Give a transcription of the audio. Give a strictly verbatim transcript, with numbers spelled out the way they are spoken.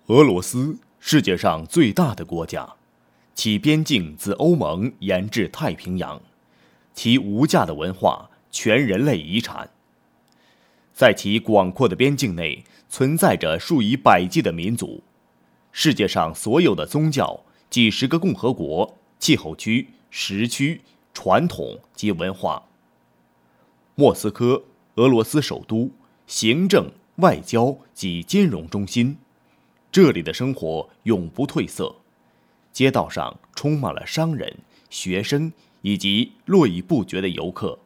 俄罗斯，世界上最大的国家，其边境自欧盟延至太平洋，其无价的文化，全人类遗产。在其广阔的边境内，存在着数以百计的民族，世界上所有的宗教、几十个共和国、气候区、时区、传统及文化。莫斯科，俄罗斯首都，行政、外交及金融中心。这里的生活永不褪色，街道上充满了商人、学生以及络绎不绝的游客。